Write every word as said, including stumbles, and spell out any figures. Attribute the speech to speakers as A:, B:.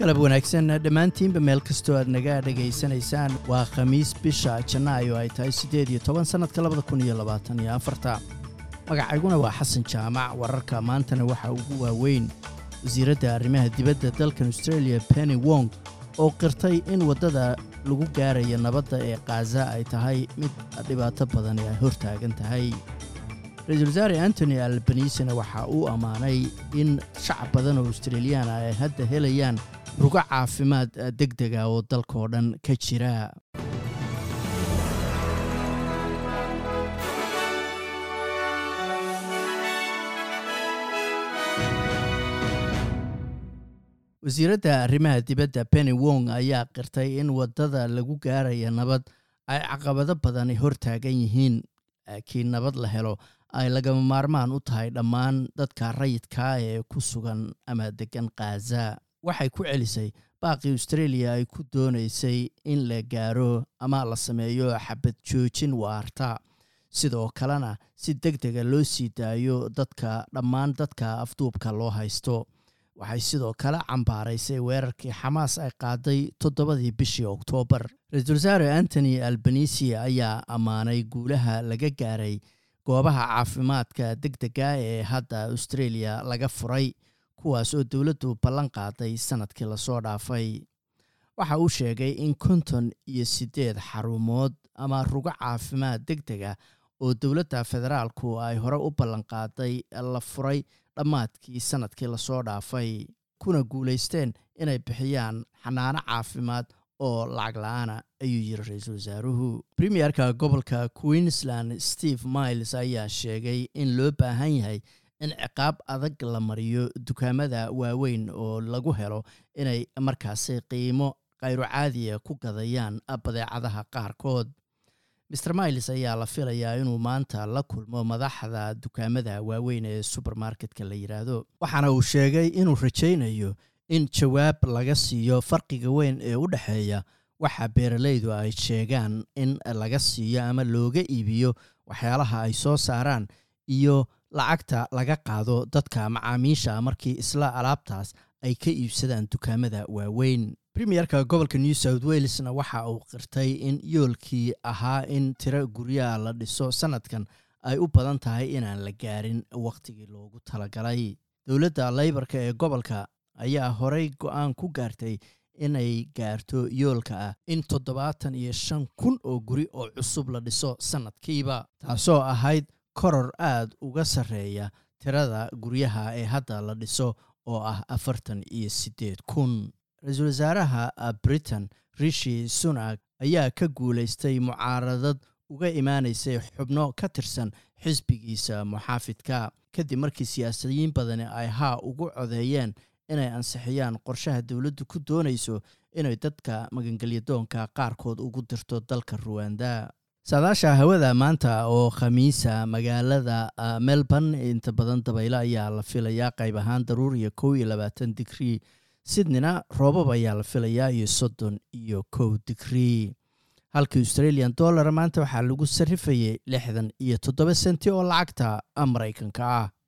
A: galab wanaagsan dhammaantiinba meel kastoo aad naga dhageysanaysaan waa khamiis bisha Janaayo ay tahay siddeed iyo toban sanadka labada kun iyo labaatan iyo afar magacayguna waa Xasan Jaamac wararka maantana waxa ugu waaweyn wasiiradda arrimaha dibadda dalka Australia Penny Wong oo qirtay in wadada lagu gaarayo nabadda ee Gaza ay tahay mid dhibaato badan ay hortaagan tahay Ra'iisul Wasaare Anthony Albanese waxa uu amaanay in shacab badan oo Australian ay hadda helayaan rugac caafimaad degdeg ah oo dalka oo dhan ka jira wasiiradda arrimaha dibadda Penny Wong ayaa qirtay in wadada lagu gaarayo nabad ay caqabado badan hortaagan yihiin laakiin nabad la helo ay lagama maarmaan u tahay dhammaan dadka rayidka ee ku sugan ama degan Gaza waxay ku celisay baaqi Australia ay ku doonaysay in la gaaro ama la sameeyo xabad joojin waarta sidoo kalena si degdeg ah loo sii daayo dadka dhammaan dadka afduubka loo haysto waxay sidoo kale cambaaraysay weerarkii Xamaas ay qaaday toddobadii bishii Oktoobar Ra'iisul Wasaare Anthony Albanese ayaa amaanay guulaha laga gaaray goobaha caafimaadka degdega ee hadda Australia laga furay kuwaas oo dawladdu ballan qaaday sanadkii la soo dhaafay waxa uu sheegay in konton iyo siddeed xarumood ama rugac caafimaad degdega oo dawladda federaalku ay hore u ballan qaaday la furay dhammaadkii sanadkii la soo dhaafay kuna guuleysteen inay bixiyaan xanaano caafimaad oo lacag la'aan ayuu yiri ra'iisul wasaaruhu Premierka gobolka Queensland Steve Miles ayaa sheegay in loo baahan yahay in ciqaab adag la mariyo dukaamada waaweyn oo lagu helo inay markaasi qiimo qayro caadi ah ku gadayaan badeecadaha qaarkood Mister Miles ayaa la filayaa inuu maanta la kulmo madaxda dukaamada waaweyn ee supermarketka la yiraahdo waxaana uu sheegay inuu rajaynayo in jawaab laga siiyo farqiga weyn ee u dhaxeeya waxa beeralaydu ay sheegaan in laga siiyo ama looga iibiyo waxyaalaha ay soo saaraan iyo lacagta laga qaado dadka macaamiisha markii isla alaabtaas ay ka iibsadaan dukaamada waaweyn Premierka gobolka New South Wales waxa uu qirtay in yoolkii ahaa in tiro guryaha la dhiso sanadkan ay u badan tahay inaan la gaarin waqtigii loogu talagalay dawladda Labourka ee gobolka ayaa horey go'aan ku gaartay inay gaarto yoolka ah in toddobaatan iyo shan kun oo guri oo cusub la dhiso sanadkiiba taasoo ahayd koror aad uga sareeya tirada guryaha ee hadda la dhiso oo ah afartan iyo siddeed kun Ra'iisul Wasaaraha Britain Rishi Sunak ayaa ka guuleystay mucaaradad uga imaanaysay xubno ka tirsan xisbigiisa muxaafidka kadib markii siyaasiyiin badan ay haa ugu codeeyeen inay ansixiyaan qorshaha dawladdu ku doonayso inay dadka magangalyadoonka qaarkood ugu dirto dalka Rwanda saadaasha hawada maanta oo khamiisa magaalada Melbourne inta badan dabaylo ayaa la filayaa qayb ahaan daruur iyo kow iyo labaatan digrii Sydneyna roobab ayaa la filayaa iyo soddon iyo kow digrii halka Australian dollar maanta waxaa lagu sarrifayay lixdan iyo toddoba senti oo lacagta Mareykanka ah